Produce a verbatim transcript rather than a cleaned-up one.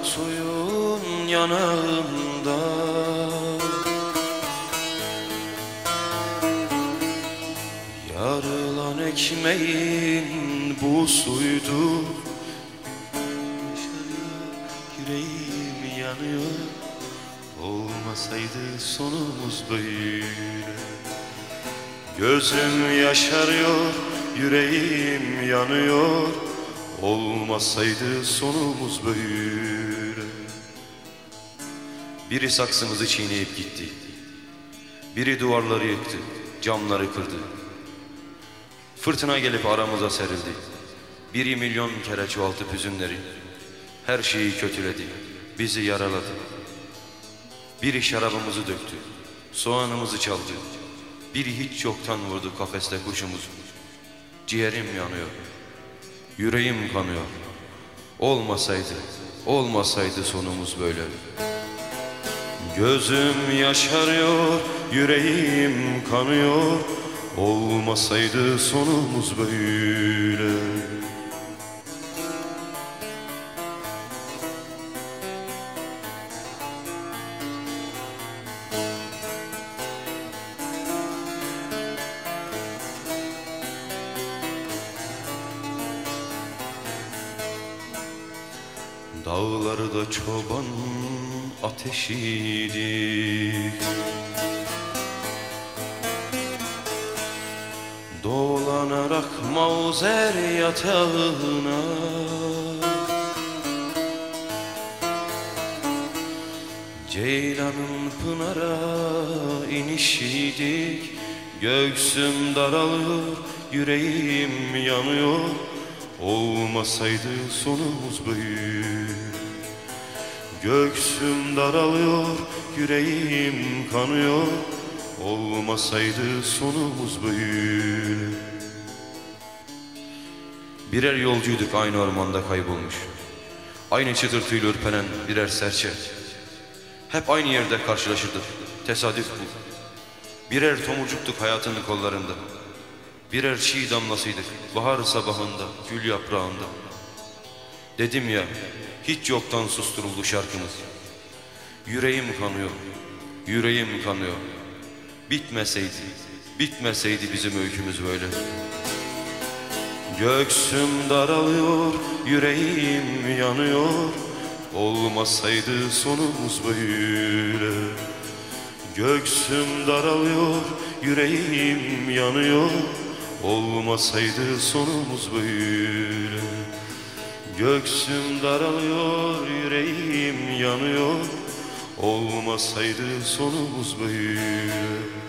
suyun yanağında. Yarılan ekmeğin bu suydu. Yüreğim yanıyor. Olmasaydı sonumuz böyle. Gözüm yaşarıyor, yüreğim yanıyor. Olmasaydı sonumuz böyle. Biri saksımızı çiğneyip gitti. Biri duvarları yıktı, camları kırdı. Fırtına gelip aramıza serildi. Biri milyon kere çoğaltıp hüzünleri. Her şeyi kötüledi, bizi yaraladı. Biri şarabımızı döktü, soğanımızı çaldı. Biri hiç yoktan vurdu kafeste kuşumuzu. Ciğerim yanıyor, yüreğim kanıyor. Olmasaydı, olmasaydı sonumuz böyle. Gözüm yaşarıyor, yüreğim kanıyor. Olmasaydı sonumuz böyle. Dağlarda çoban ateşiydik. Dolanarak Mauzer yatağına. Ceylanın pınara inişiydik. Göğsüm daralıyor, yüreğim yanıyor. Olmasaydı sonumuz böyle. Göğsüm daralıyor, yüreğim kanıyor. Olmasaydı sonumuz böyle. Birer yolcuyduk aynı ormanda kaybolmuş. Aynı çıtırtıyla ürperen birer serçe. Hep aynı yerde karşılaşırdık, tesadüf bu. Birer tomurcuktuk hayatın kollarında. Birer çiğ damlasıydık bahar sabahında, gül yaprağında. Dedim ya, hiç yoktan susturuldu şarkımız. Yüreğim kanıyor, yüreğim kanıyor. Bitmeseydi, bitmeseydi bizim öykümüz böyle. Göğsüm daralıyor, yüreğim yanıyor. Olmasaydı sonumuz böyle. Göğsüm daralıyor, yüreğim yanıyor. Olmasaydı sonumuz böyle. Göğsüm daralıyor, yüreğim yanıyor. Olmasaydı sonumuz böyle.